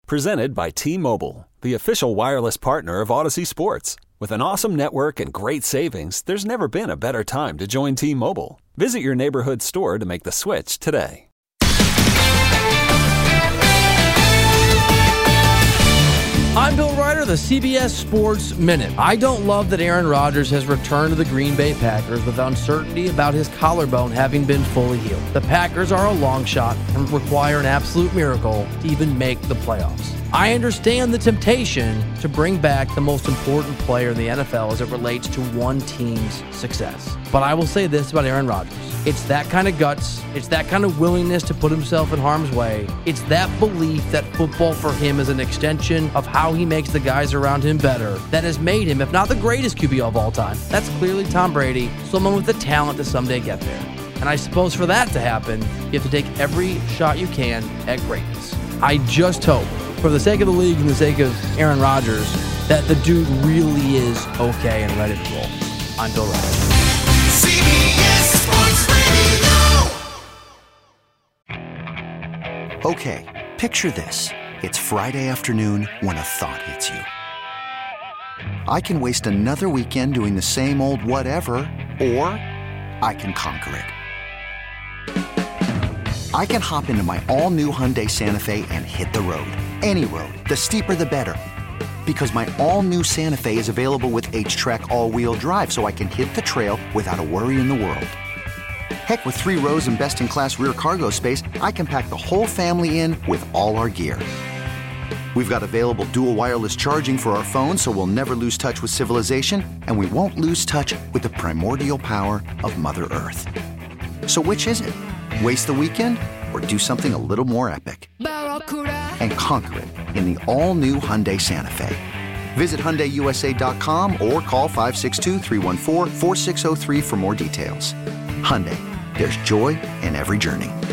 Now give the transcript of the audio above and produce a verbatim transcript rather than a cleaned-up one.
Presented by T-Mobile, the official wireless partner of Odyssey Sports. With an awesome network and great savings, there's never been a better time to join T-Mobile. Visit your neighborhood store to make the switch today. I'm Bill Ryder, the C B S Sports Minute. I don't love that Aaron Rodgers has returned to the Green Bay Packers with uncertainty about his collarbone having been fully healed. The Packers are a long shot and require an absolute miracle to even make the playoffs. I understand the temptation to bring back the most important player in the N F L as it relates to one team's success. But I will say this about Aaron Rodgers. It's that kind of guts. It's that kind of willingness to put himself in harm's way. It's that belief that football for him is an extension of how he makes the guys around him better that has made him, if not the greatest Q B of all time. That's clearly Tom Brady, someone with the talent to someday get there. And I suppose for that to happen, you have to take every shot you can at greatness. I just hope, for the sake of the league and the sake of Aaron Rodgers, that the dude really is okay and ready to roll. I'm Bill Ryder. C B S Sports Radio. Okay, picture this. It's Friday afternoon when a thought hits you. I can waste another weekend doing the same old whatever, or I can conquer it. I can hop into my all-new Hyundai Santa Fe and hit the road. Any road. The steeper, the better. Because my all-new Santa Fe is available with H-Track all-wheel drive, so I can hit the trail without a worry in the world. Heck, with three rows and best-in-class rear cargo space, I can pack the whole family in with all our gear. We've got available dual wireless charging for our phones, so we'll never lose touch with civilization, and we won't lose touch with the primordial power of Mother Earth. So which is it? Waste the weekend or do something a little more epic? And conquer it in the all-new Hyundai Santa Fe. Visit Hyundai U S A dot com or call five six two, three one four, four six zero three for more details. Hyundai, there's joy in every journey.